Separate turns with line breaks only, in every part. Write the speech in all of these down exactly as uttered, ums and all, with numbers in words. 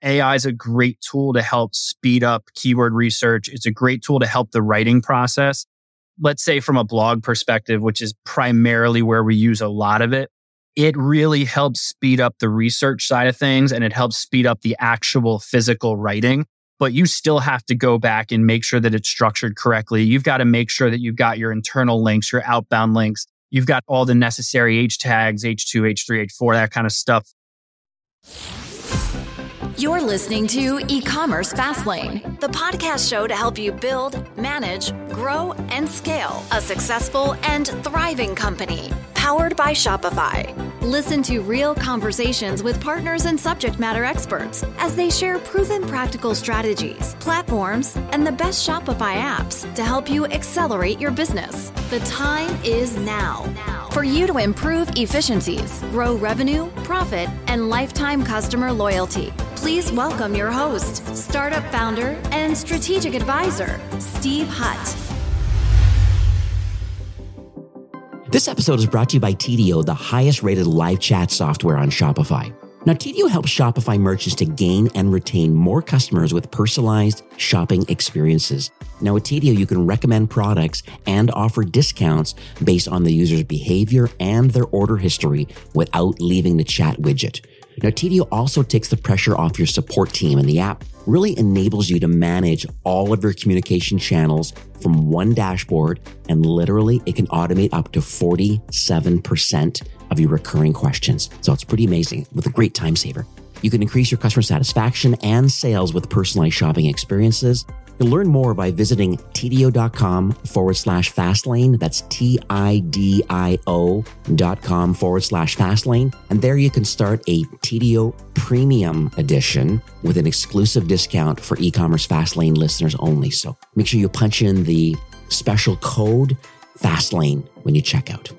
A I is a great tool to help speed up keyword research. It's a great tool to help the writing process. Let's say from a blog perspective, which is primarily where we use a lot of it, it really helps speed up the research side of things and it helps speed up the actual physical writing. But you still have to go back and make sure that it's structured correctly. You've got to make sure that you've got your internal links, your outbound links. You've got all the necessary H tags, H two, H three, H four, that kind of stuff.
You're listening to E-commerce Fastlane, the podcast show to help you build, manage, grow, and scale a successful and thriving company. Powered by Shopify. Listen to real conversations with partners and subject matter experts as they share proven practical strategies, platforms, and the best Shopify apps to help you accelerate your business. The time is now for you to improve efficiencies, grow revenue, profit, and lifetime customer loyalty. Please welcome your host, startup founder and strategic advisor, Steve Hutt.
This episode is brought to you by T D O, the highest rated live chat software on Shopify. Now, T D O helps Shopify merchants to gain and retain more customers with personalized shopping experiences. Now, with T D O, you can recommend products and offer discounts based on the user's behavior and their order history without leaving the chat widget. Now, T D O also takes the pressure off your support team, and the app really enables you to manage all of your communication channels from one dashboard, and literally it can automate up to forty-seven percent of your recurring questions. So it's pretty amazing with a great time saver. You can increase your customer satisfaction and sales with personalized shopping experiences. You'll learn more by visiting tdo.com forward slash fastlane. That's T-I-D-I-O dot com forward slash fastlane. And there you can start a T D O Premium Edition with an exclusive discount for e-commerce Fastlane listeners only. So make sure you punch in the special code Fastlane when you check out.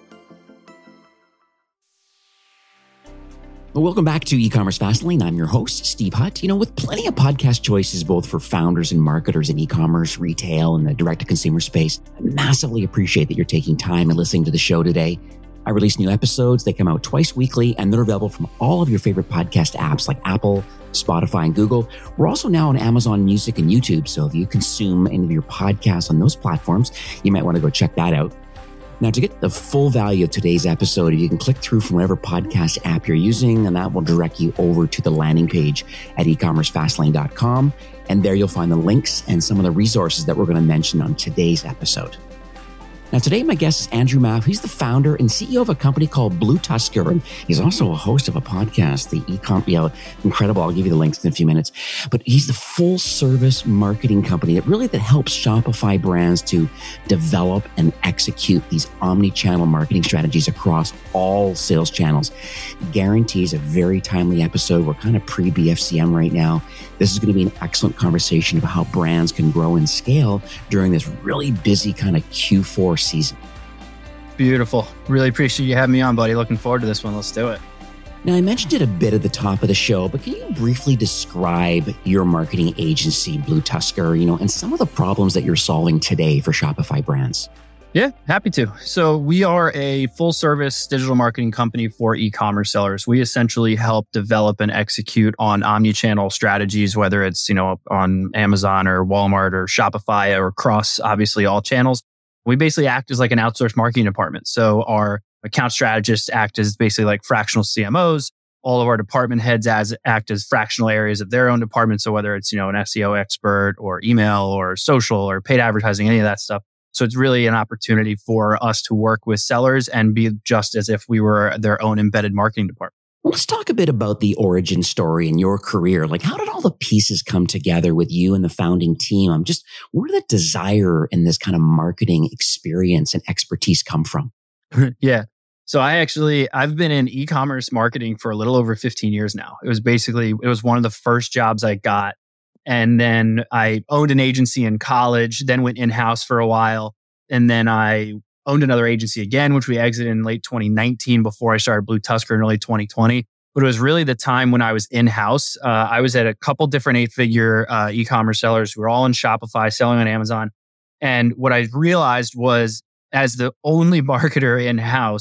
Well, welcome back to E-commerce Fastlane. I'm your host, Steve Hutt. You know, with plenty of podcast choices, both for founders and marketers in e-commerce, retail, and the direct-to-consumer space, I massively appreciate that you're taking time and listening to the show today. I release new episodes. They come out twice weekly, and they're available from all of your favorite podcast apps like Apple, Spotify, and Google. We're also now on Amazon Music and YouTube, so if you consume any of your podcasts on those platforms, you might want to go check that out. Now, to get the full value of today's episode, you can click through from whatever podcast app you're using, and that will direct you over to the landing page at e commerce fastlane dot com. And there you'll find the links and some of the resources that we're going to mention on today's episode. Now, today, my guest is Andrew Maff. He's the founder and C E O of a company called Blue Tusker, and he's also a host of a podcast, the Ecom, yeah, incredible. I'll give you the links in a few minutes. But he's the full service marketing company that really that helps Shopify brands to develop and execute these omni-channel marketing strategies across all sales channels. Guarantees a very timely episode. We're kind of pre-B F C M right now. This is going to be an excellent conversation about how brands can grow and scale during this really busy kind of Q four season.
Beautiful. Really appreciate you having me on, buddy. Looking forward to this one. Let's do it.
Now, I mentioned it a bit at the top of the show, but can you briefly describe your marketing agency, Blue Tusker, you know, and some of the problems that you're solving today for Shopify brands?
Yeah, happy to. So we are a full service digital marketing company for e-commerce sellers. We essentially help develop and execute on omni-channel strategies, whether it's, you know, on Amazon or Walmart or Shopify or across obviously all channels. We basically act as like an outsourced marketing department. So our account strategists act as basically like fractional C M Os. All of our department heads as act as fractional areas of their own department. So whether it's, you know, an S E O expert or email or social or paid advertising, any of that stuff. So it's really an opportunity for us to work with sellers and be just as if we were their own embedded marketing department.
Let's talk a bit about the origin story in your career. Like, how did all the pieces come together with you and the founding team? I'm just, where did the desire and this kind of marketing experience and expertise come from?
Yeah. So I actually, I've been in e-commerce marketing for a little over fifteen years now. It was basically, it was one of the first jobs I got. And then I owned an agency in college, then went in-house for a while. And then I owned another agency again, which we exited in late twenty nineteen before I started Blue Tusker in early twenty twenty. But it was really the time when I was in-house. Uh, I was at a couple different eight-figure uh, e-commerce sellers who were all in Shopify, selling on Amazon. And what I realized was, as the only marketer in-house,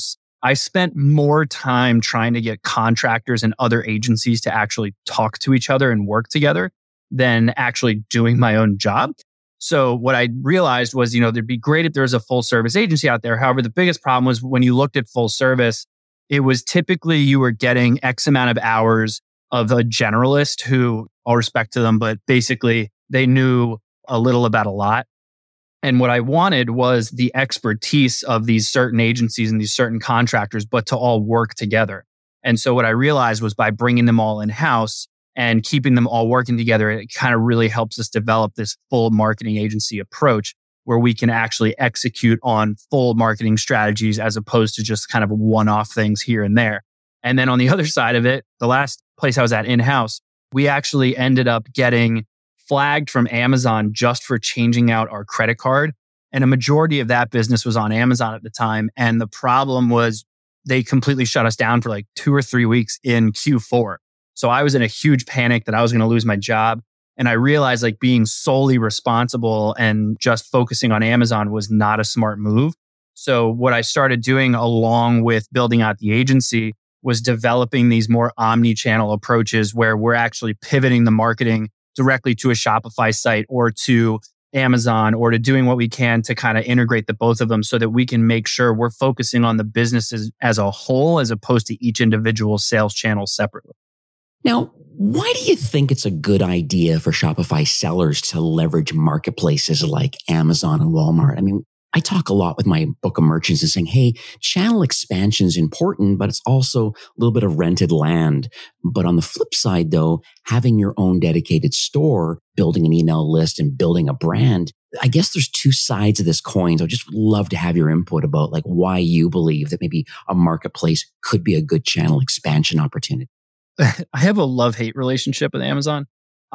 I spent more time trying to get contractors and other agencies to actually talk to each other and work together than actually doing my own job. So what I realized was, you know, it'd be great if there was a full service agency out there. However, the biggest problem was when you looked at full service, it was typically you were getting X amount of hours of a generalist who, all respect to them, but basically they knew a little about a lot. And what I wanted was the expertise of these certain agencies and these certain contractors, but to all work together. And so what I realized was by bringing them all in-house and keeping them all working together, it kind of really helps us develop this full marketing agency approach where we can actually execute on full marketing strategies as opposed to just kind of one-off things here and there. And then on the other side of it, the last place I was at in-house, we actually ended up getting flagged from Amazon just for changing out our credit card. And a majority of that business was on Amazon at the time. And the problem was they completely shut us down for like two or three weeks in Q four. So I was in a huge panic that I was going to lose my job. And I realized like being solely responsible and just focusing on Amazon was not a smart move. So what I started doing along with building out the agency was developing these more omni-channel approaches where we're actually pivoting the marketing directly to a Shopify site or to Amazon or to doing what we can to kind of integrate the both of them so that we can make sure we're focusing on the businesses as a whole as opposed to each individual sales channel separately.
Now, why do you think it's a good idea for Shopify sellers to leverage marketplaces like Amazon and Walmart? I mean, I talk a lot with my book of merchants and saying, hey, channel expansion is important, but it's also a little bit of rented land. But on the flip side, though, having your own dedicated store, building an email list and building a brand, I guess there's two sides of this coin. So I just would love to have your input about like why you believe that maybe a marketplace could be a good channel expansion opportunity.
I have a love-hate relationship with Amazon.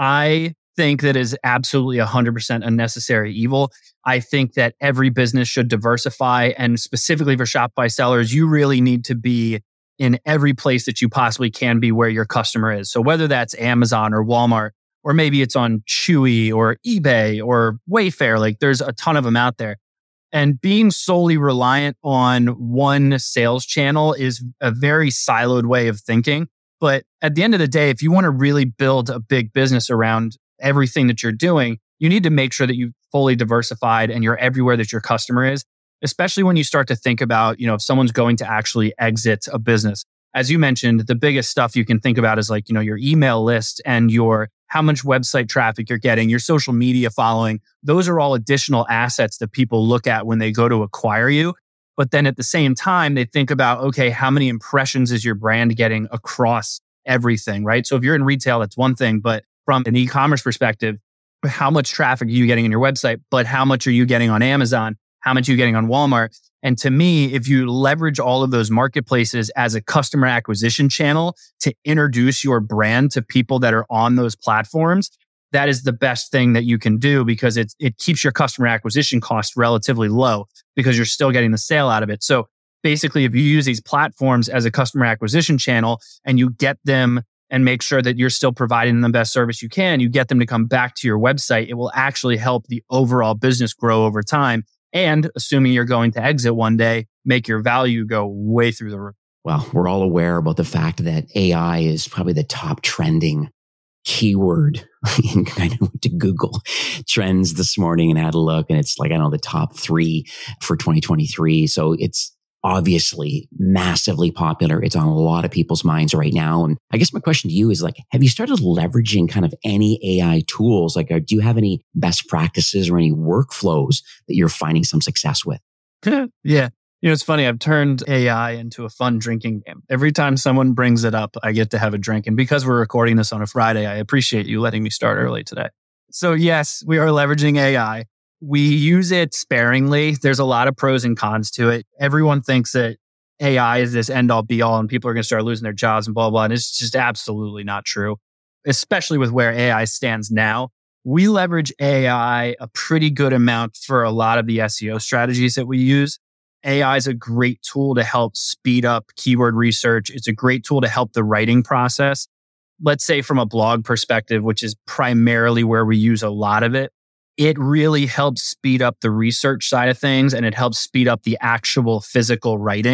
I think that is absolutely one hundred percent a necessary evil. I think that every business should diversify, and specifically for Shopify sellers, you really need to be in every place that you possibly can be where your customer is. So whether that's Amazon or Walmart, or maybe it's on Chewy or eBay or Wayfair, like there's a ton of them out there. And being solely reliant on one sales channel is a very siloed way of thinking. But at the end of the day, if you want to really build a big business around everything that you're doing, you need to make sure that you've fully diversified and you're everywhere that your customer is, especially when you start to think about, you know, if someone's going to actually exit a business. As you mentioned, the biggest stuff you can think about is like, you know, your email list and your how much website traffic you're getting, your social media following. Those are all additional assets that people look at when they go to acquire you. But then at the same time, they think about, okay, how many impressions is your brand getting across everything, right? So if you're in retail, that's one thing. But from an e-commerce perspective, how much traffic are you getting in your website? But how much are you getting on Amazon? How much are you getting on Walmart? And to me, if you leverage all of those marketplaces as a customer acquisition channel to introduce your brand to people that are on those platforms, that is the best thing that you can do because it, it keeps your customer acquisition cost relatively low because you're still getting the sale out of it. So basically, if you use these platforms as a customer acquisition channel and you get them and make sure that you're still providing them the best service you can, you get them to come back to your website, it will actually help the overall business grow over time. And assuming you're going to exit one day, make your value go way through the roof.
Well, we're all aware about the fact that A I is probably the top trending keyword. I kind of went to Google Trends this morning and had a look, and it's like, I don't know, the top three for twenty twenty-three. So it's obviously massively popular. It's on a lot of people's minds right now. And I guess my question to you is like, have you started leveraging kind of any A I tools? Like, do you have any best practices or any workflows that you're finding some success with?
Yeah. You know, it's funny. I've turned A I into a fun drinking game. Every time someone brings it up, I get to have a drink. And because we're recording this on a Friday, I appreciate you letting me start early today. So yes, we are leveraging A I. We use it sparingly. There's a lot of pros and cons to it. Everyone thinks that A I is this end all be all and people are going to start losing their jobs and blah, blah. And it's just absolutely not true, especially with where A I stands now. We leverage A I a pretty good amount for a lot of the S E O strategies that we use. A I is a great tool to help speed up keyword research. It's a great tool to help the writing process. Let's say from a blog perspective, which is primarily where we use a lot of it, it really helps speed up the research side of things and it helps speed up the actual physical writing.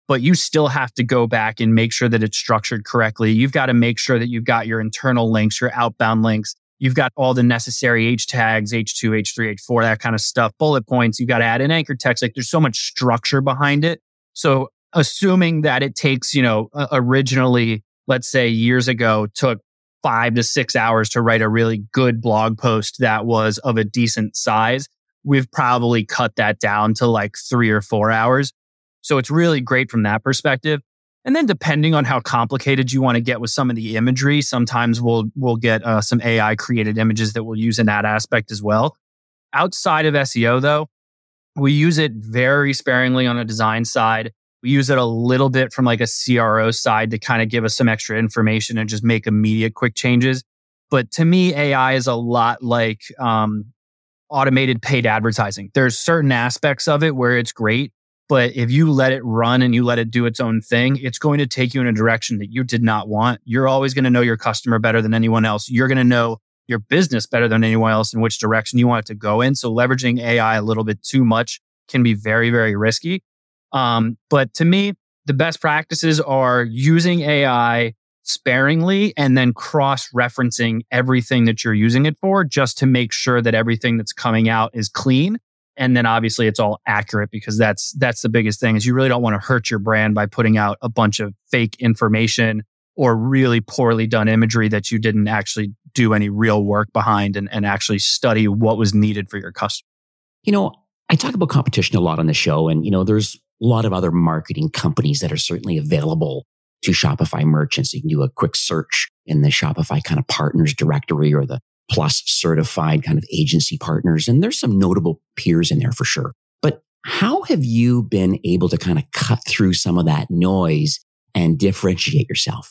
but you still have to go back and make sure that it's structured correctly. You've got to make sure that you've got your internal links, your outbound links. You've got all the necessary H tags, H two, H three, H four, that kind of stuff, bullet points. You've got to add in anchor text. Like there's so much structure behind it. So assuming that it takes, you know, originally, let's say years ago, took five to six hours to write a really good blog post that was of a decent size, we've probably cut that down to like three or four hours. So it's really great from that perspective. And then depending on how complicated you want to get with some of the imagery, sometimes we'll we'll get uh, some A I created images that we'll use in that aspect as well. Outside of S E O though, we use it very sparingly on a design side. We use it a little bit from like a C R O side to kind of give us some extra information and just make immediate quick changes. But to me, A I is a lot like um, automated paid advertising. There's certain aspects of it where it's great. But if you let it run and you let it do its own thing, it's going to take you in a direction that you did not want. You're always going to know your customer better than anyone else. You're going to know your business better than anyone else in which direction you want it to go in. So leveraging A I a little bit too much can be very, very risky. Um, but to me, the best practices are using A I sparingly and then cross-referencing everything that you're using it for just to make sure that everything that's coming out is clean. And then obviously it's all accurate, because that's that's the biggest thing is you really don't want to hurt your brand by putting out a bunch of fake information or really poorly done imagery that you didn't actually do any real work behind and, and actually study what was needed for your customer.
You know, I talk about competition a lot on the show, and, you know, there's a lot of other marketing companies that are certainly available to Shopify merchants. You can do a quick search in the Shopify kind of partners directory or the Plus certified kind of agency partners. And there's some notable peers in there for sure. But how have you been able to kind of cut through some of that noise and differentiate yourself?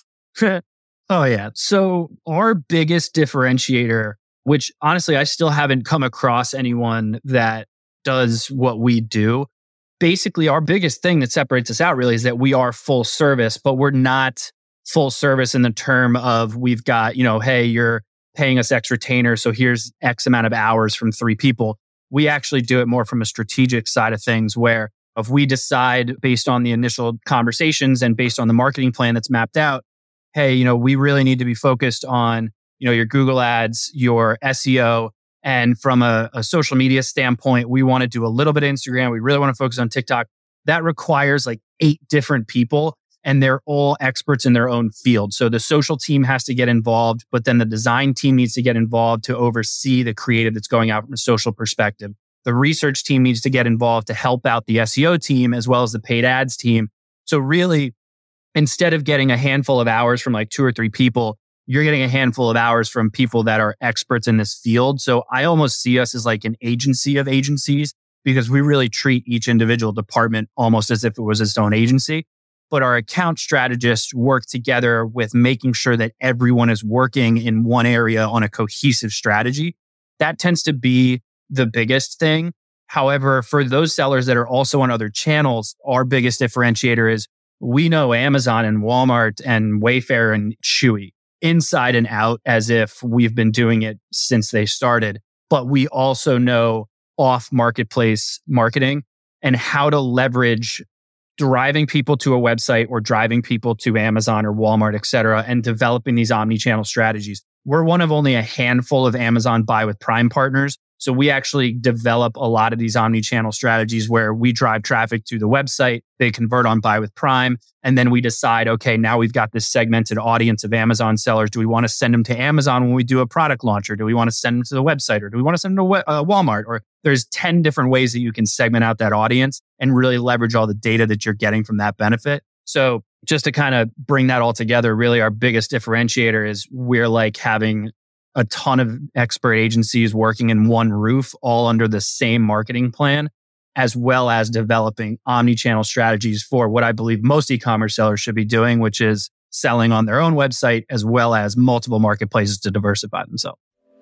Oh, yeah. So our biggest differentiator, which honestly, I still haven't come across anyone that does what we do. Basically, our biggest thing that separates us out really is that we are full service, but we're not full service in the term of we've got, you know, hey, you're paying us X retainer, so here's X amount of hours from three people. We actually do it more from a strategic side of things, where if we decide based on the initial conversations and based on the marketing plan that's mapped out, hey, you know, we really need to be focused on, you know, your Google ads, your S E O, and from a, a social media standpoint, we want to do a little bit of Instagram. We really want to focus on TikTok. That requires like eight different people, and they're all experts in their own field. So the social team has to get involved, but then the design team needs to get involved to oversee the creative that's going out from a social perspective. The research team needs to get involved to help out the S E O team as well as the paid ads team. So really, instead of getting a handful of hours from like two or three people, you're getting a handful of hours from people that are experts in this field. So I almost see us as like an agency of agencies, because we really treat each individual department almost as if it was its own agency. But our account strategists work together with making sure that everyone is working in one area on a cohesive strategy. That tends to be the biggest thing. However, for those sellers that are also on other channels, our biggest differentiator is we know Amazon and Walmart and Wayfair and Chewy inside and out as if we've been doing it since they started. But we also know off marketplace marketing and how to leverage driving people to a website or driving people to Amazon or Walmart, et cetera, and developing these omni-channel strategies. We're one of only a handful of Amazon Buy with Prime partners. So we actually develop a lot of these omni-channel strategies where we drive traffic to the website, they convert on Buy with Prime, and then we decide, okay, now we've got this segmented audience of Amazon sellers. Do we want to send them to Amazon when we do a product launch, or do we want to send them to the website, or do we want to send them to uh, Walmart? Or there's ten different ways that you can segment out that audience and really leverage all the data that you're getting from that benefit. So just to kind of bring that all together, really our biggest differentiator is we're like having a ton of expert agencies working in one roof, all under the same marketing plan, as well as developing omni-channel strategies for what I believe most e-commerce sellers should be doing, which is selling on their own website as well as multiple marketplaces to diversify themselves.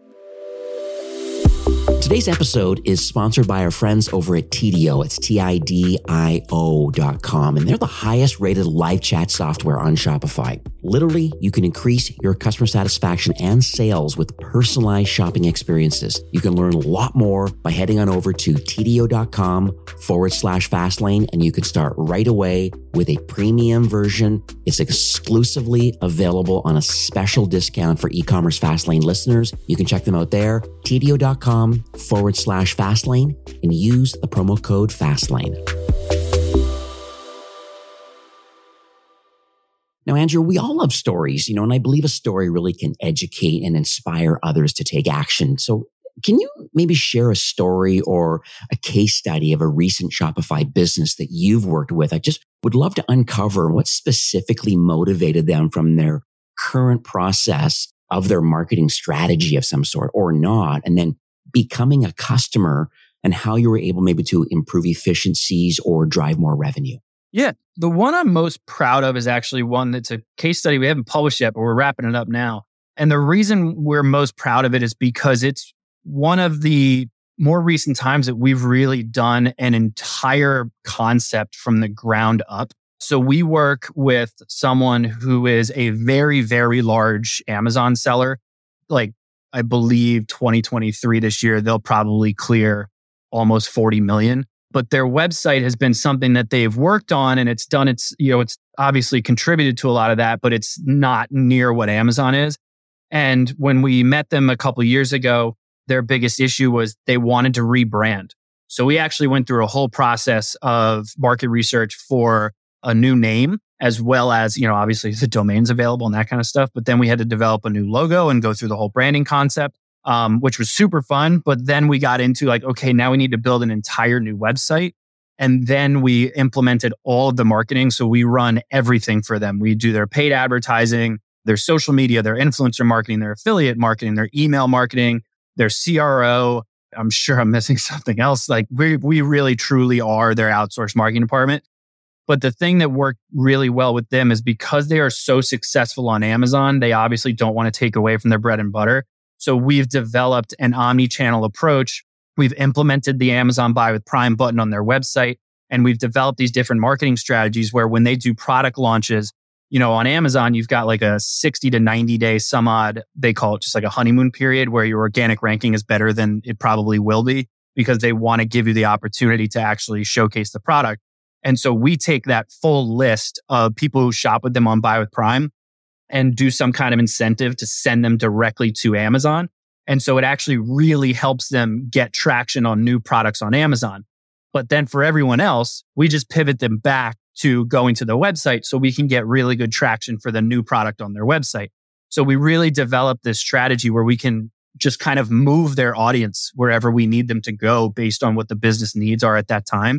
Today's episode is sponsored by our friends over at Tidio. It's T I D I O dot com, and they're the highest rated live chat software on Shopify. Literally, you can increase your customer satisfaction and sales with personalized shopping experiences. You can learn a lot more by heading on over to Tidio dot com forward slash Fastlane, and you can start right away with a premium version. It's exclusively available on a special discount for e-commerce Fastlane listeners. You can check them out there, tdo.com forward slash Fastlane, and use the promo code Fastlane. Now, Andrew, we all love stories, you know, and I believe a story really can educate and inspire others to take action. So can you maybe share a story or a case study of a recent Shopify business that you've worked with? I just would love to uncover what specifically motivated them from their current process of their marketing strategy of some sort or not, and then becoming a customer and how you were able maybe to improve efficiencies or drive more revenue.
Yeah, the one I'm most proud of is actually one that's a case study we haven't published yet, but we're wrapping it up now. And the reason we're most proud of it is because it's one of the more recent times that we've really done an entire concept from the ground up. So we work with someone who is a very, very large Amazon seller. Like, I believe twenty twenty-three this year, they'll probably clear almost forty million. But their website has been something that they've worked on, and it's done its, you know, it's obviously contributed to a lot of that, but it's not near what Amazon is. And when we met them a couple of years ago, their biggest issue was they wanted to rebrand. So we actually went through a whole process of market research for a new name, as well as, you know, obviously the domain's available and that kind of stuff. But then we had to develop a new logo and go through the whole branding concept. Um, which was super fun. But then we got into like, okay, now we need to build an entire new website. And then we implemented all of the marketing. So we run everything for them. We do their paid advertising, their social media, their influencer marketing, their affiliate marketing, their email marketing, their C R O. I'm sure I'm missing something else. Like we we really truly are their outsourced marketing department. But the thing that worked really well with them is because they are so successful on Amazon, they obviously don't want to take away from their bread and butter. So we've developed an omni-channel approach. We've implemented the Amazon Buy with Prime button on their website. And we've developed these different marketing strategies where when they do product launches, you know, on Amazon, you've got like a sixty to ninety day some odd, they call it just like a honeymoon period where your organic ranking is better than it probably will be because they want to give you the opportunity to actually showcase the product. And so we take that full list of people who shop with them on Buy with Prime and do some kind of incentive to send them directly to Amazon. And so it actually really helps them get traction on new products on Amazon. But then for everyone else, we just pivot them back to going to the website so we can get really good traction for the new product on their website. So we really developed this strategy where we can just kind of move their audience wherever we need them to go based on what the business needs are at that time.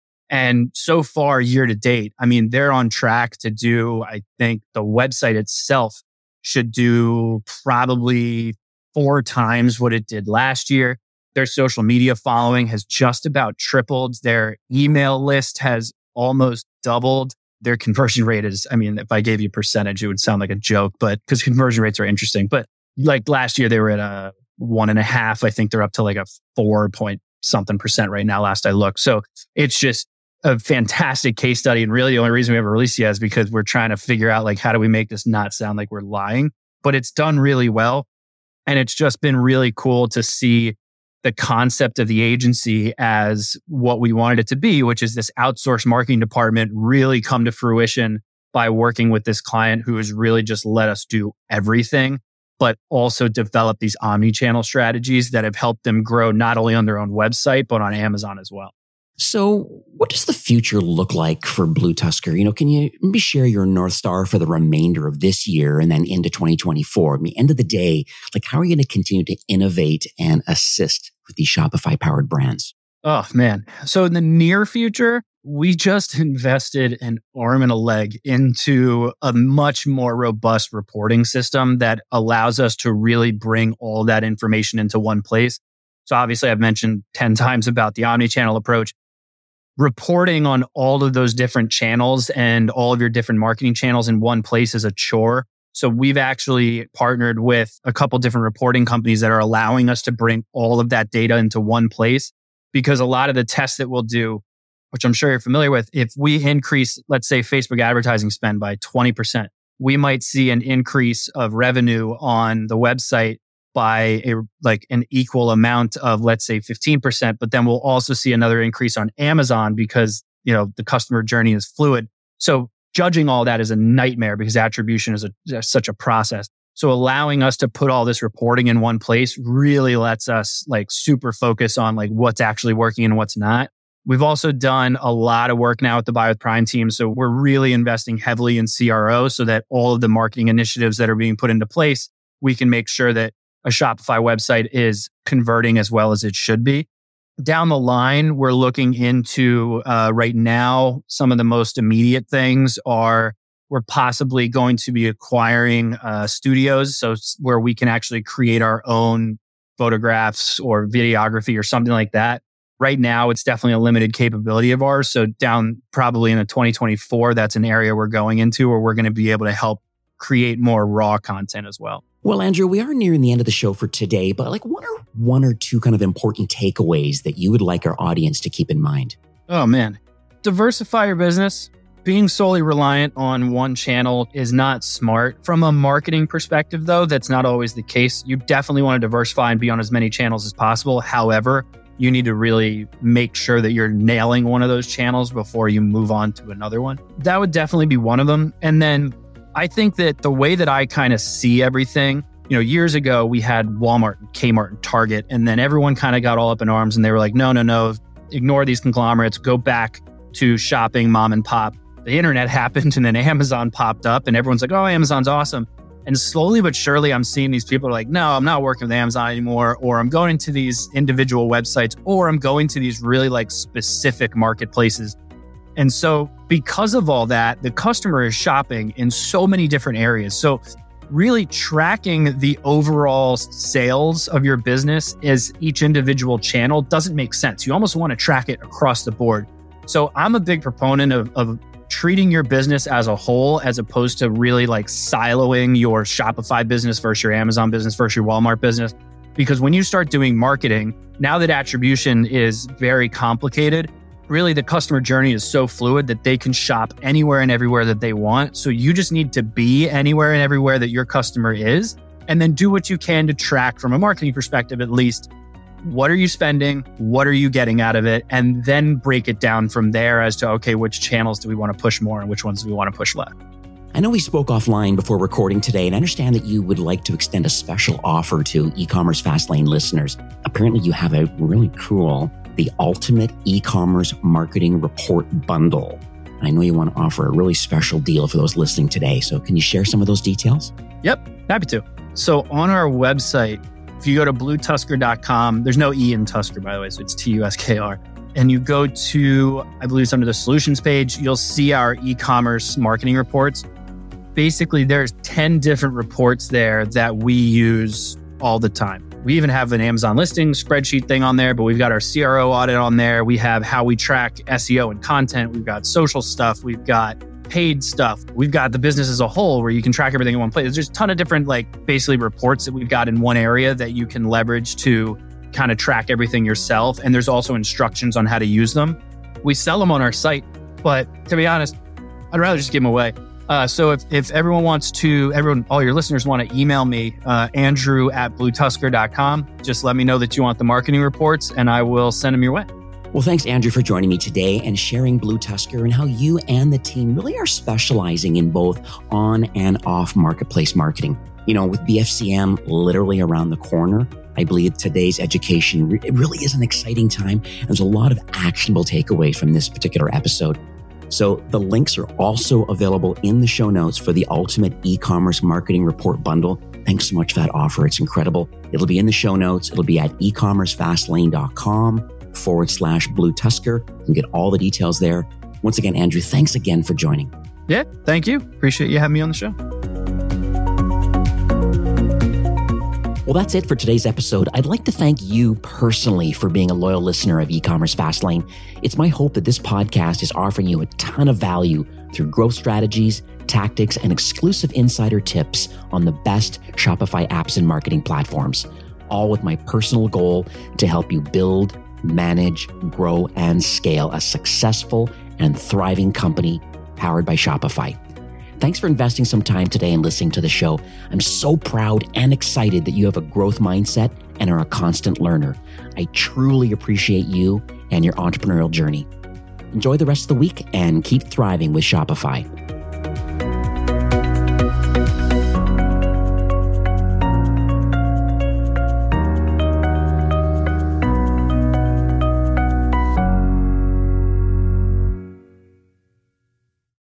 And so far, year to date, I mean, they're on track to do, I think the website itself should do probably four times what it did last year. Their social media following has just about tripled. Their email list has almost doubled. Their conversion rate is, I mean, if I gave you a percentage, it would sound like a joke, but because conversion rates are interesting. But like last year, they were at a one and a half. I think they're up to like a four point something percent right now, last I looked. So it's just a fantastic case study. And really the only reason we haven't released it yet is because we're trying to figure out like, how do we make this not sound like we're lying? But it's done really well. And it's just been really cool to see the concept of the agency as what we wanted it to be, which is this outsourced marketing department really come to fruition by working with this client who has really just let us do everything, but also develop these omni-channel strategies that have helped them grow not only on their own website, but on Amazon as well.
So what does the future look like for Blue Tusker? You know, can you maybe share your North Star for the remainder of this year and then into twenty twenty-four? I mean, end of the day, like how are you going to continue to innovate and assist with these Shopify powered brands?
Oh, man. So in the near future, we just invested an arm and a leg into a much more robust reporting system that allows us to really bring all that information into one place. So obviously, I've mentioned ten times about the omni-channel approach. Reporting on all of those different channels and all of your different marketing channels in one place is a chore. So we've actually partnered with a couple different reporting companies that are allowing us to bring all of that data into one place, because a lot of the tests that we'll do, which I'm sure you're familiar with, if we increase, let's say, Facebook advertising spend by twenty percent, we might see an increase of revenue on the website by a like an equal amount of, let's say, fifteen percent. But then we'll also see another increase on Amazon because, you know, the customer journey is fluid. So judging all that is a nightmare because attribution is a, such a process. So allowing us to put all this reporting in one place really lets us like super focus on like what's actually working and what's not. We've also done a lot of work now with the Buy with Prime team. So we're really investing heavily in C R O so that all of the marketing initiatives that are being put into place, we can make sure that a Shopify website is converting as well as it should be. Down the line, we're looking into uh, right now, some of the most immediate things are we're possibly going to be acquiring uh, studios. So where we can actually create our own photographs or videography or something like that. Right now, it's definitely a limited capability of ours. So down probably in the twenty twenty-four, that's an area we're going into where we're going to be able to help create more raw content as well.
Well, Andrew, we are nearing the end of the show for today, but like what are one or two kind of important takeaways that you would like our audience to keep in mind?
Oh man, diversify your business. Being solely reliant on one channel is not smart. From a marketing perspective, though, that's not always the case. You definitely want to diversify and be on as many channels as possible. However, you need to really make sure that you're nailing one of those channels before you move on to another one. That would definitely be one of them. And then I think that the way that I kind of see everything, you know, years ago, we had Walmart and Kmart and Target, and then everyone kind of got all up in arms and they were like, no, no, no, ignore these conglomerates, go back to shopping mom and pop. The internet happened and then Amazon popped up and everyone's like, oh, Amazon's awesome. And slowly but surely, I'm seeing these people are like, no, I'm not working with Amazon anymore, or I'm going to these individual websites, or I'm going to these really like specific marketplaces. And so because of all that, the customer is shopping in so many different areas. So really tracking the overall sales of your business as each individual channel doesn't make sense. You almost want to track it across the board. So I'm a big proponent of, of treating your business as a whole, as opposed to really like siloing your Shopify business versus your Amazon business versus your Walmart business. Because when you start doing marketing, now that attribution is very complicated, really the customer journey is so fluid that they can shop anywhere and everywhere that they want. So you just need to be anywhere and everywhere that your customer is, and then do what you can to track from a marketing perspective, at least, what are you spending? What are you getting out of it? And then break it down from there as to, okay, which channels do we want to push more and which ones do we want to push less?
I know we spoke offline before recording today, and I understand that you would like to extend a special offer to e-commerce Fastlane listeners. Apparently you have a really cool, the Ultimate E-commerce Marketing Report Bundle. And I know you want to offer a really special deal for those listening today. So can you share some of those details?
Yep, happy to. So on our website, if you go to blue tusker dot com, there's no E in Tusker, by the way, so it's T U S K R. And you go to, I believe it's under the solutions page, you'll see our e-commerce marketing reports. Basically, there's ten different reports there that we use all the time. We even have an Amazon listing spreadsheet thing on there, but we've got our C R O audit on there. We have how we track S E O and content. We've got social stuff. We've got paid stuff. We've got the business as a whole where you can track everything in one place. There's just a ton of different, like, basically reports that we've got in one area that you can leverage to kind of track everything yourself. And there's also instructions on how to use them. We sell them on our site, but to be honest, I'd rather just give them away. Uh, so if, if everyone wants to, everyone, all your listeners want to email me, uh, Andrew at blue tusker dot com, just let me know that you want the marketing reports and I will send them your way.
Well, thanks, Andrew, for joining me today and sharing Blue Tusker and how you and the team really are specializing in both on and off marketplace marketing. You know, with B F C M literally around the corner, I believe today's education, it really is an exciting time. And there's a lot of actionable takeaways from this particular episode. So the links are also available in the show notes for the Ultimate E-commerce Marketing Report Bundle. Thanks so much for that offer. It's incredible. It'll be in the show notes. It'll be at ecommercefastlane.com forward slash Blue Tusker. You can get all the details there. Once again, Andrew, thanks again for joining.
Yeah, thank you. Appreciate you having me on the show.
Well, that's it for today's episode. I'd like to thank you personally for being a loyal listener of E-commerce Fastlane. It's my hope that this podcast is offering you a ton of value through growth strategies, tactics, and exclusive insider tips on the best Shopify apps and marketing platforms, all with my personal goal to help you build, manage, grow, and scale a successful and thriving company powered by Shopify. Thanks for investing some time today and listening to the show. I'm so proud and excited that you have a growth mindset and are a constant learner. I truly appreciate you and your entrepreneurial journey. Enjoy the rest of the week and keep thriving with Shopify.